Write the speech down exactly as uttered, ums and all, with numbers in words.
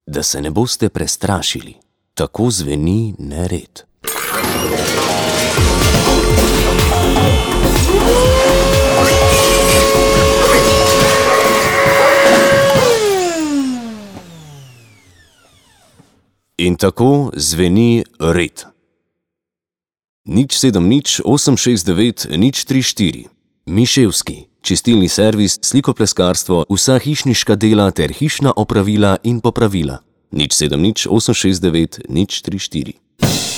Da se ne boste prestrašili, tako zveni nered. In tako zveni red. Nič sedem nič osem šest devet nič tri štiri. Miševski, čistilni servis, slikopleskarstvo, vsa hišniška dela ter hišna opravila in popravila. Nič sedem nič osem šest devet nič tri štiri.